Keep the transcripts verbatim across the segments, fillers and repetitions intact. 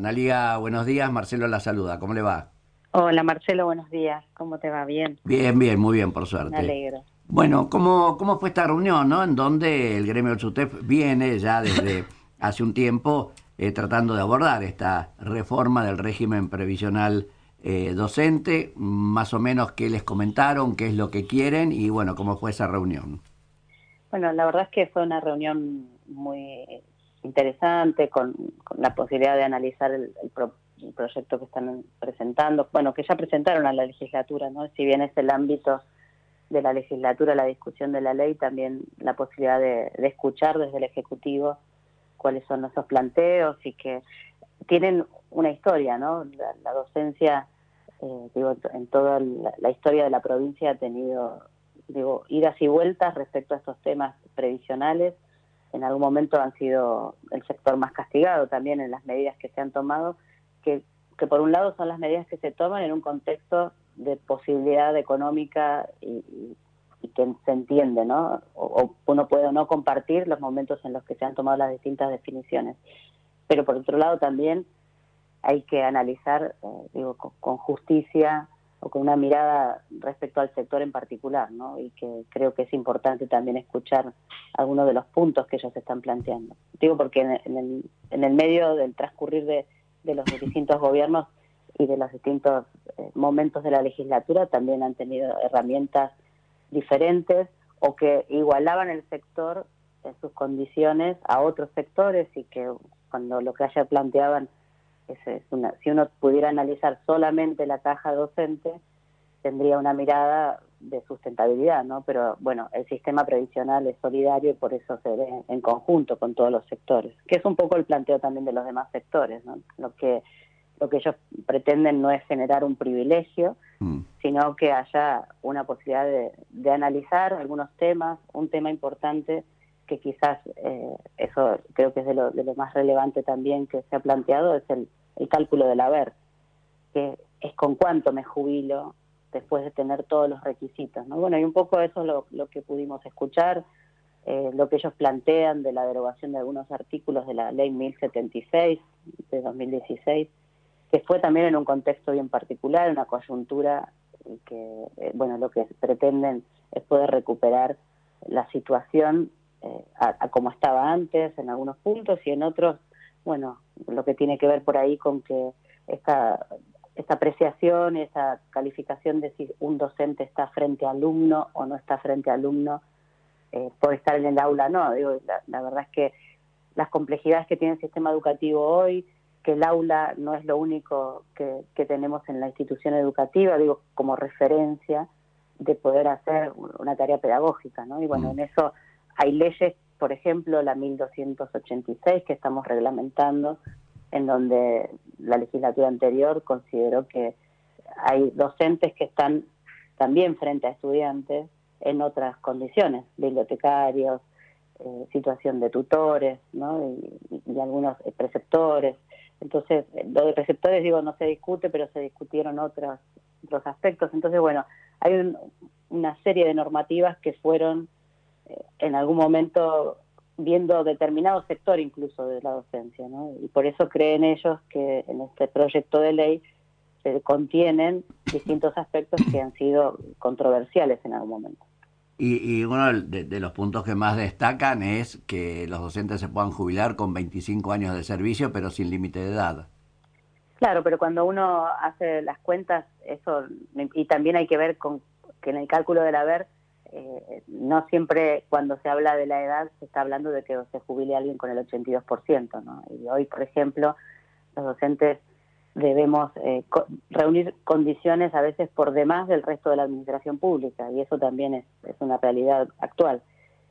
Analía, buenos días. Marcelo la saluda. ¿Cómo le va? Hola Marcelo, buenos días. ¿Cómo te va? Bien, Bien, bien, muy bien, por me suerte. alegro. Bueno, ¿cómo, cómo fue esta reunión, ¿no? En donde el gremio del SUTEP viene ya desde hace un tiempo eh, tratando de abordar esta reforma del régimen previsional eh, docente, más o menos qué les comentaron, qué es lo que quieren y bueno, cómo fue esa reunión. Bueno, la verdad es que fue una reunión muy interesante con, con la posibilidad de analizar el, el, pro, el proyecto que están presentando, bueno, que ya presentaron a la legislatura, ¿no? Si bien es el ámbito de la legislatura la discusión de la ley, también la posibilidad de, de escuchar desde el Ejecutivo cuáles son esos planteos y que tienen una historia, ¿no? La, la docencia, eh, digo, en toda la, la historia de la provincia ha tenido, digo, idas y vueltas respecto a estos temas previsionales. En algún momento han sido el sector más castigado también en las medidas que se han tomado, que, que por un lado son las medidas que se toman en un contexto de posibilidad económica y, y, y que se entiende, ¿no? O, o uno puede o no compartir los momentos en los que se han tomado las distintas definiciones. Pero por otro lado también hay que analizar, eh, digo, con, con justicia o con una mirada respecto al sector en particular, ¿no? Y que creo que es importante también escuchar algunos de los puntos que ellos están planteando. Digo porque en, en, el, en el medio del transcurrir de, de los distintos gobiernos y de los distintos eh, momentos de la legislatura también han tenido herramientas diferentes o que igualaban el sector en sus condiciones a otros sectores y que cuando lo que ayer planteaban es, es una, si uno pudiera analizar solamente la caja docente tendría una mirada de sustentabilidad, ¿no? Pero bueno, el sistema previsional es solidario y por eso se ve en conjunto con todos los sectores, que es un poco el planteo también de los demás sectores, ¿no? Lo que lo que ellos pretenden no es generar un privilegio, Mm. sino que haya una posibilidad de, de analizar algunos temas, un tema importante que quizás, eh, eso creo que es de lo, de lo más relevante también que se ha planteado, es el, el cálculo del haber, que es con cuánto me jubilo después de tener todos los requisitos, ¿no? Bueno, y un poco eso es lo, lo que pudimos escuchar, eh, lo que ellos plantean de la derogación de algunos artículos de la ley mil setenta y seis de dos mil dieciséis, que fue también en un contexto bien particular, una coyuntura y que, eh, bueno, lo que pretenden es poder recuperar la situación eh, a, a como estaba antes en algunos puntos y en otros, bueno, lo que tiene que ver por ahí con que esta, esta apreciación, esa calificación de si un docente está frente a alumno o no está frente a alumno, eh, por estar en el aula, no, digo, la, la verdad es que las complejidades que tiene el sistema educativo hoy, que el aula no es lo único que, que tenemos en la institución educativa, digo, como referencia de poder hacer una tarea pedagógica, ¿no? Y bueno, Mm. en eso hay leyes, por ejemplo, la mil doscientos ochenta y seis que estamos reglamentando, en donde la legislatura anterior consideró que hay docentes que están también frente a estudiantes en otras condiciones, bibliotecarios, eh, situación de tutores, ¿no? y, y algunos preceptores. Entonces, lo de preceptores, digo, no se discute, pero se discutieron otros, otros aspectos. Entonces, bueno, hay un, una serie de normativas que fueron eh, en algún momento viendo determinado sector incluso de la docencia, ¿no? Y por eso creen ellos que en este proyecto de ley se contienen distintos aspectos que han sido controversiales en algún momento. Y, y uno de, de los puntos que más destacan es que los docentes se puedan jubilar con veinticinco años de servicio, pero sin límite de edad. Claro, pero cuando uno hace las cuentas, eso, y también hay que ver con que en el cálculo del haber, eh, no siempre cuando se habla de la edad se está hablando de que se jubile alguien con el ochenta y dos por ciento, ¿no? Y hoy, por ejemplo, los docentes debemos eh, co reunir condiciones a veces por demás del resto de la administración pública, y eso también es, es una realidad actual.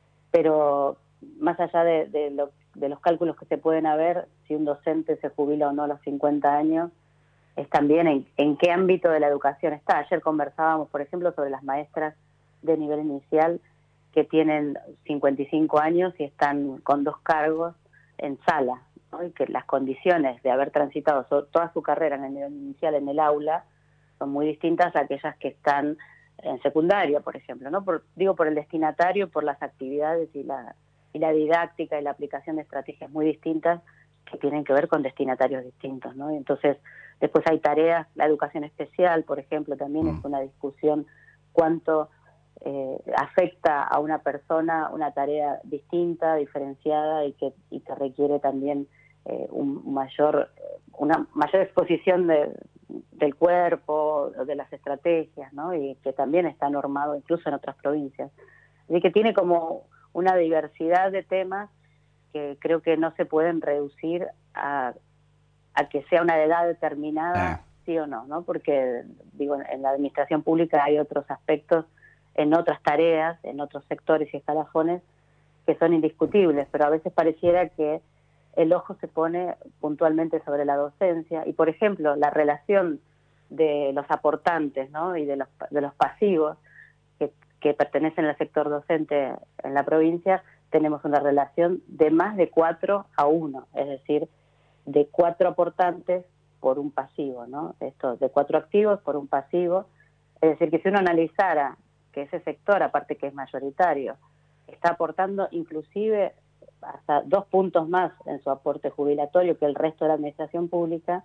Pero más allá de, de, lo, de los cálculos que se pueden haber, si un docente se jubila o no a los cincuenta años, es también en, en qué ámbito de la educación está. Ayer conversábamos, por ejemplo, sobre las maestras de nivel inicial que tienen cincuenta y cinco años y están con dos cargos en sala, ¿no? Y que las condiciones de haber transitado toda su carrera en el nivel inicial en el aula son muy distintas a aquellas que están en secundaria, por ejemplo, ¿no? Por, digo, por el destinatario, por las actividades y la, y la didáctica y la aplicación de estrategias muy distintas que tienen que ver con destinatarios distintos, ¿no? Y entonces, después hay tareas, la educación especial, por ejemplo, también mm. es una discusión cuánto eh, afecta a una persona una tarea distinta, diferenciada y que, y que requiere también eh, un mayor, una mayor exposición de, del cuerpo, de las estrategias, ¿no? Y que también está normado incluso en otras provincias. Así que tiene como una diversidad de temas que creo que no se pueden reducir a, a que sea una edad determinada, ah. sí o no, ¿no? Porque, digo, en la administración pública hay otros aspectos en otras tareas, en otros sectores y escalafones que son indiscutibles, pero a veces pareciera que el ojo se pone puntualmente sobre la docencia y, por ejemplo, la relación de los aportantes, ¿no? Y de los, de los pasivos que, que pertenecen al sector docente en la provincia, tenemos una relación de más de cuatro a uno, es decir, de cuatro aportantes por un pasivo, ¿no? Esto, de cuatro activos por un pasivo, es decir, que si uno analizara que ese sector, aparte que es mayoritario, está aportando inclusive hasta dos puntos más en su aporte jubilatorio que el resto de la administración pública,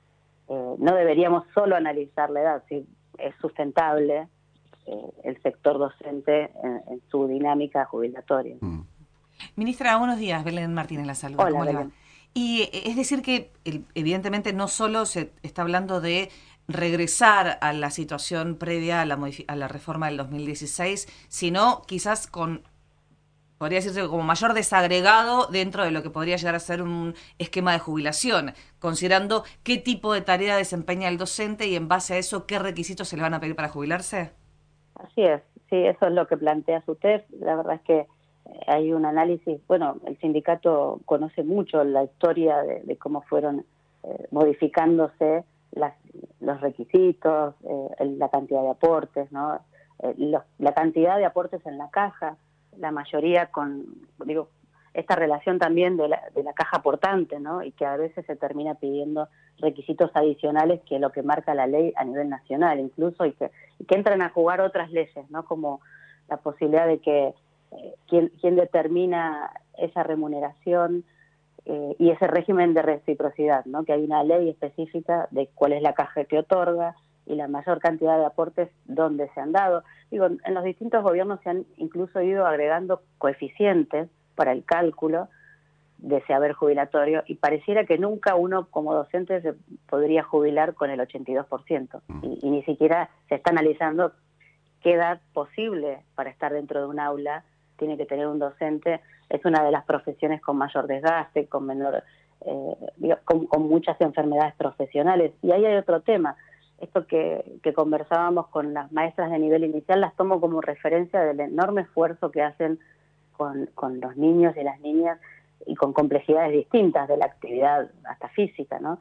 eh, no deberíamos solo analizar la edad, si es sustentable eh, el sector docente en, en su dinámica jubilatoria. Mm. Ministra, buenos días. Belén Martínez la saluda. Hola, ¿Cómo Belén. le va? Y es decir que el, evidentemente no solo se está hablando de regresar a la situación previa a la, a la reforma del dos mil dieciséis, sino quizás con, podría decirse, como mayor desagregado dentro de lo que podría llegar a ser un esquema de jubilación, considerando qué tipo de tarea desempeña el docente y en base a eso qué requisitos se le van a pedir para jubilarse. Así es, sí, eso es lo que plantea SUTEF. La verdad es que hay un análisis, bueno, el sindicato conoce mucho la historia de, de cómo fueron eh, modificándose las, los requisitos, eh, la cantidad de aportes, ¿no? Eh, los, la cantidad de aportes en la caja, la mayoría con, digo, esta relación también de la, de la caja aportante, ¿no? Y que a veces se termina pidiendo requisitos adicionales que lo que marca la ley a nivel nacional, incluso, y que, y que entran a jugar otras leyes, ¿no? Como la posibilidad de que eh, quien, quien determina esa remuneración eh, y ese régimen de reciprocidad, ¿no? Que hay una ley específica de cuál es la caja que otorga y la mayor cantidad de aportes dónde se han dado. Digo, en los distintos gobiernos se han incluso ido agregando coeficientes para el cálculo de ese haber jubilatorio y pareciera que nunca uno como docente se podría jubilar con el ochenta y dos por ciento y, y ni siquiera se está analizando qué edad posible para estar dentro de un aula tiene que tener un docente. Es una de las profesiones con mayor desgaste, con menor, eh, con, con muchas enfermedades profesionales. Y ahí hay otro tema. Esto que, que conversábamos con las maestras de nivel inicial, las tomo como referencia del enorme esfuerzo que hacen con, con los niños y las niñas y con complejidades distintas de la actividad hasta física, ¿no?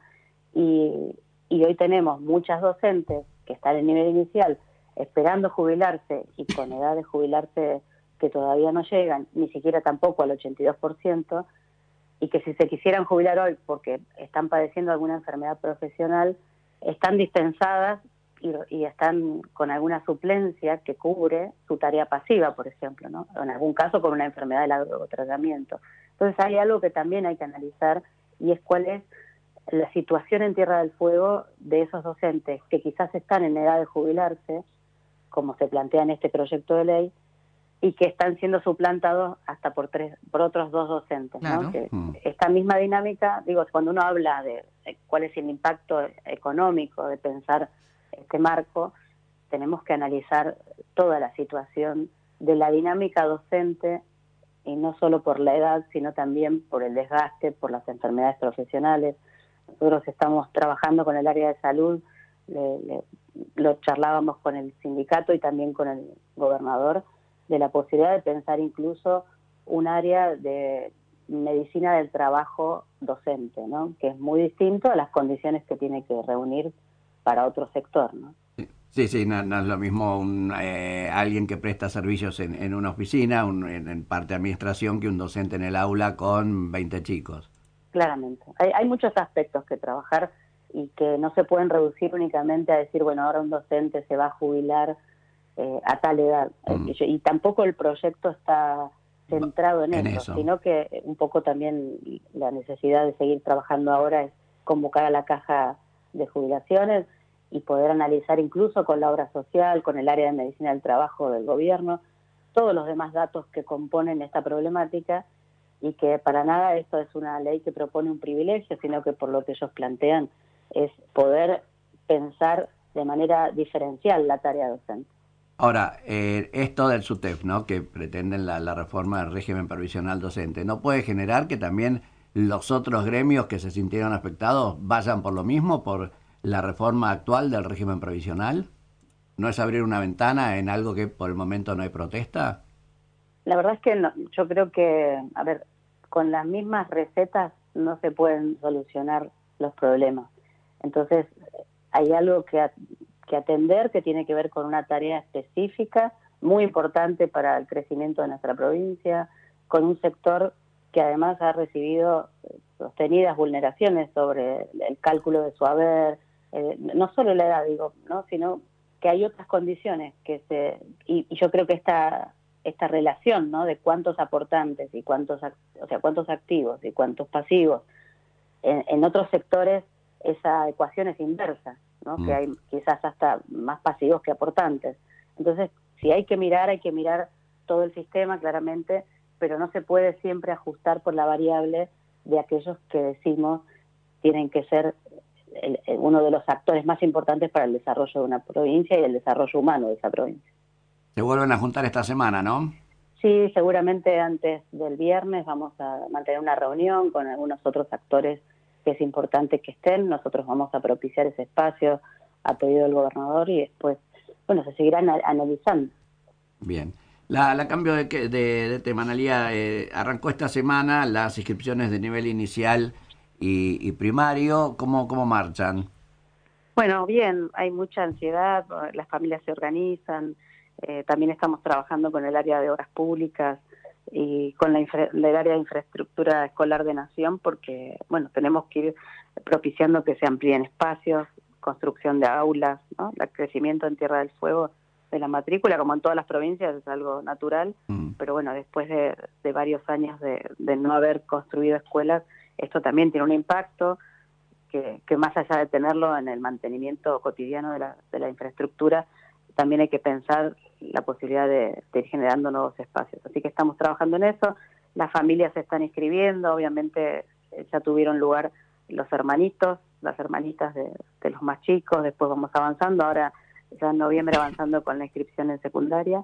Y, y hoy tenemos muchas docentes que están en nivel inicial esperando jubilarse y con edad de jubilarse que todavía no llegan, ni siquiera tampoco al ochenta y dos por ciento, y que si se quisieran jubilar hoy porque están padeciendo alguna enfermedad profesional, están dispensadas y, y están con alguna suplencia que cubre su tarea pasiva, por ejemplo, ¿no? O en algún caso con una enfermedad de largo tratamiento. Entonces hay algo que también hay que analizar y es cuál es la situación en Tierra del Fuego de esos docentes que quizás están en edad de jubilarse, como se plantea en este proyecto de ley, y que están siendo suplantados hasta por tres, por otros dos docentes, Claro. ¿no? Que Mm. esta misma dinámica, digo, cuando uno habla de, de cuál es el impacto económico de pensar este marco, tenemos que analizar toda la situación de la dinámica docente y no solo por la edad, sino también por el desgaste, por las enfermedades profesionales. Nosotros estamos trabajando con el área de salud, le, le, lo charlábamos con el sindicato y también con el gobernador, de la posibilidad de pensar incluso un área de medicina del trabajo docente, ¿no? Que es muy distinto a las condiciones que tiene que reunir para otro sector, ¿no? Sí, sí, no, no es lo mismo un, eh, alguien que presta servicios en, en una oficina, un, en, en parte administración, que un docente en el aula con veinte chicos. Claramente. Hay, hay muchos aspectos que trabajar y que no se pueden reducir únicamente a decir, bueno, ahora un docente se va a jubilar Eh, a tal edad. Mm. Y, y tampoco el proyecto está centrado en, en eso, eso, sino que un poco también la necesidad de seguir trabajando ahora es convocar a la caja de jubilaciones y poder analizar incluso con la obra social, con el área de medicina del trabajo del gobierno, todos los demás datos que componen esta problemática, y que para nada esto es una ley que propone un privilegio, sino que por lo que ellos plantean es poder pensar de manera diferencial la tarea docente. Ahora, eh, esto del SUTEF, ¿no?, que pretenden la, la reforma del régimen provisional docente, ¿no puede generar que también los otros gremios que se sintieron afectados vayan por lo mismo, por la reforma actual del régimen provisional? ¿No es abrir una ventana en algo que por el momento no hay protesta? La verdad es que no, yo creo que, a ver, con las mismas recetas no se pueden solucionar los problemas. Entonces, hay algo que, a, que atender que tiene que ver con una tarea específica, muy importante para el crecimiento de nuestra provincia, con un sector que además ha recibido sostenidas vulneraciones sobre el cálculo de su haber, eh, no solo la edad, digo, ¿no?, sino que hay otras condiciones que se... Y, y yo creo que esta... esta relación, ¿no?, de cuántos aportantes y cuántos, o sea, cuántos activos y cuántos pasivos. En, en otros sectores esa ecuación es inversa, ¿no?, mm. que hay quizás hasta más pasivos que aportantes. Entonces, si hay que mirar, hay que mirar todo el sistema claramente, pero no se puede siempre ajustar por la variable de aquellos que decimos tienen que ser el, el, uno de los actores más importantes para el desarrollo de una provincia y el desarrollo humano de esa provincia. Se vuelven a juntar esta semana, ¿no? Sí, seguramente antes del viernes vamos a mantener una reunión con algunos otros actores que es importante que estén. Nosotros vamos a propiciar ese espacio a pedido del gobernador y después, bueno, se seguirán analizando. Bien. La, la cambio de, de, de tema, Analía, eh, arrancó esta semana las inscripciones de nivel inicial y, y primario. ¿Cómo, cómo marchan? Bueno, bien, hay mucha ansiedad, las familias se organizan. Eh, también estamos trabajando con el área de obras públicas y con la infra, el área de infraestructura escolar de Nación, porque, bueno, tenemos que ir propiciando que se amplíen espacios, construcción de aulas, ¿no? El crecimiento en Tierra del Fuego de la matrícula, como en todas las provincias, es algo natural, mm. pero bueno, después de, de varios años de, de no haber construido escuelas, esto también tiene un impacto que, que más allá de tenerlo en el mantenimiento cotidiano de la, de la infraestructura, también hay que pensar la posibilidad de, de ir generando nuevos espacios. Así que estamos trabajando en eso, las familias se están inscribiendo, obviamente ya tuvieron lugar los hermanitos, las hermanitas de, de los más chicos, después vamos avanzando, ahora ya en noviembre avanzando con la inscripción en secundaria,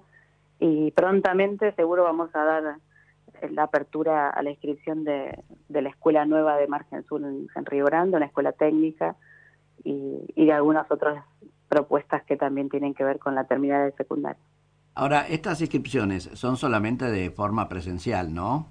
y prontamente seguro vamos a dar la apertura a la inscripción de, de la escuela nueva de Margen Sur en, en Río Grande, una escuela técnica, y, y de algunas otras propuestas que también tienen que ver con la terminal de secundaria. Ahora, estas inscripciones son solamente de forma presencial, ¿no?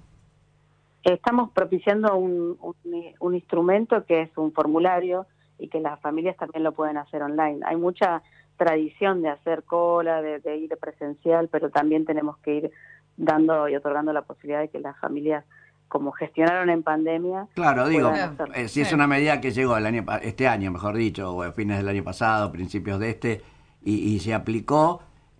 Estamos propiciando un, un, un instrumento que es un formulario y que las familias también lo pueden hacer online. Hay mucha tradición de hacer cola, de, de ir presencial, pero también tenemos que ir dando y otorgando la posibilidad de que las familias, como gestionaron en pandemia... Claro, digo, eh, si es una medida que llegó el año, este año, mejor dicho, o a fines del año pasado, principios de este, y, y se aplicó,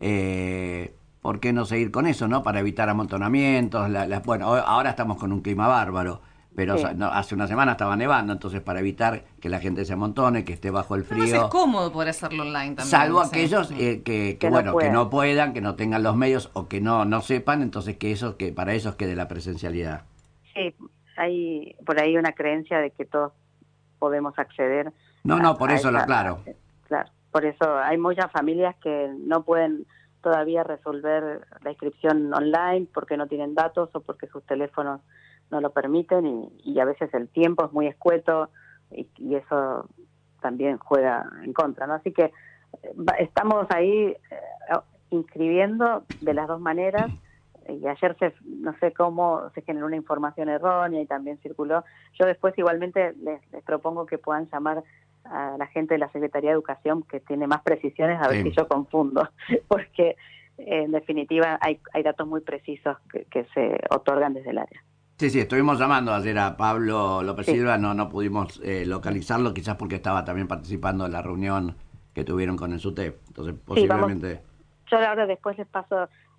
eh, ¿por qué no seguir con eso, no? Para evitar amontonamientos. La, la, bueno, ahora estamos con un clima bárbaro, pero sí. no, hace una semana estaba nevando, entonces para evitar que la gente se amontone, que esté bajo el frío... Además es cómodo poder hacerlo online también. Salvo sí. aquellos eh, que, que, que, bueno, no que no puedan, que no tengan los medios o que no, no sepan, entonces que eso, que para ellos quede la presencialidad. Sí, hay por ahí una creencia de que todos podemos acceder. No, a, no, por a eso esa, lo aclaro. A, claro, por eso hay muchas familias que no pueden todavía resolver la inscripción online porque no tienen datos o porque sus teléfonos no lo permiten y, y a veces el tiempo es muy escueto y, y eso también juega en contra, ¿no? Así que estamos ahí eh, inscribiendo de las dos maneras. Y ayer se, no sé cómo se generó una información errónea y también circuló. Yo después igualmente les, les propongo que puedan llamar a la gente de la Secretaría de Educación que tiene más precisiones a ver sí. si yo confundo, porque eh, en definitiva hay, hay datos muy precisos que, que se otorgan desde el área. Sí, sí, estuvimos llamando ayer a Pablo López sí. Silva, no, no pudimos eh, localizarlo, quizás porque estaba también participando en la reunión que tuvieron con el SUTEF, entonces posiblemente... Sí, vamos. Yo ahora después les paso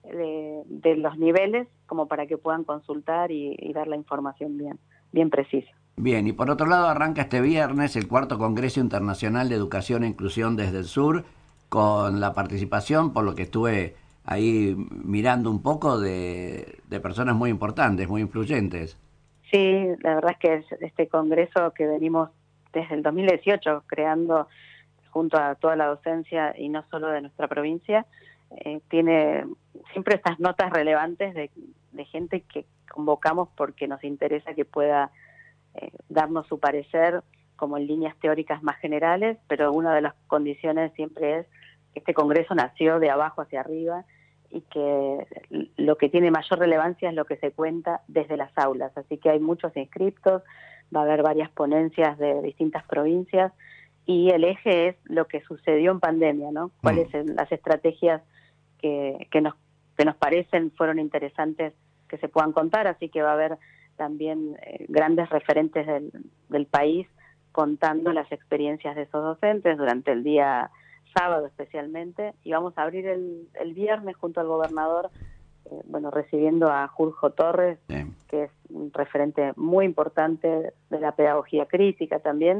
de, de los niveles como para que puedan consultar y, y dar la información bien, bien precisa. Bien, y por otro lado arranca este viernes el cuarto Congreso Internacional de Educación e Inclusión desde el Sur, con la participación, por lo que estuve ahí mirando un poco, de, de personas muy importantes, muy influyentes. Sí, la verdad es que es este congreso que venimos desde el dos mil dieciocho creando junto a toda la docencia y no solo de nuestra provincia, eh, tiene siempre estas notas relevantes de, de gente que convocamos porque nos interesa que pueda eh, darnos su parecer como en líneas teóricas más generales, pero una de las condiciones siempre es que este congreso nació de abajo hacia arriba y que lo que tiene mayor relevancia es lo que se cuenta desde las aulas, así que hay muchos inscriptos, va a haber varias ponencias de distintas provincias y el eje es lo que sucedió en pandemia, ¿no? Cuáles son las estrategias que, que nos que nos parecen fueron interesantes que se puedan contar, así que va a haber también eh, grandes referentes del, del país contando las experiencias de esos docentes durante el día sábado especialmente, y vamos a abrir el, el viernes junto al gobernador, eh, bueno, recibiendo a Julio Torres, sí, que es un referente muy importante de la pedagogía crítica también,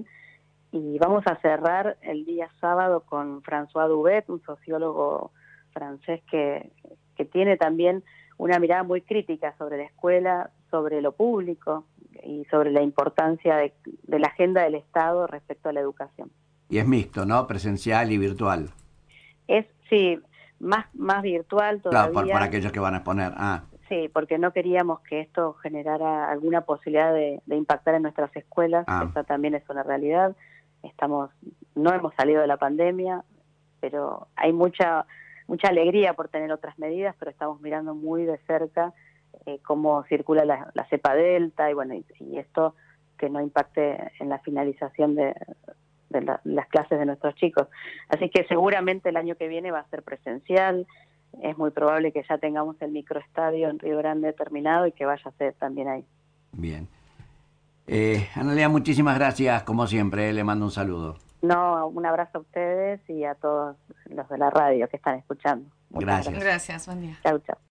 y vamos a cerrar el día sábado con François Dubet, un sociólogo francés que, que tiene también una mirada muy crítica sobre la escuela, sobre lo público y sobre la importancia de, de la agenda del Estado respecto a la educación. Y es mixto, ¿no? Presencial y virtual. Es, sí, más, más virtual todavía. Claro, por, para aquellos que van a exponer. Ah. Sí, porque no queríamos que esto generara alguna posibilidad de, de impactar en nuestras escuelas. Ah. Esa también es una realidad. Estamos, no hemos salido de la pandemia, pero hay mucha, mucha alegría por tener otras medidas, pero estamos mirando muy de cerca eh, cómo circula la, la cepa delta y bueno, y, y esto que no impacte en la finalización de de la, las clases de nuestros chicos. Así que seguramente el año que viene va a ser presencial, es muy probable que ya tengamos el microestadio en Río Grande terminado y que vaya a ser también ahí. Bien. Eh, Analía, muchísimas gracias, como siempre, eh, le mando un saludo. No, un abrazo a ustedes y a todos los de la radio que están escuchando. Muchas gracias. Gracias, buen día. Chau, chau.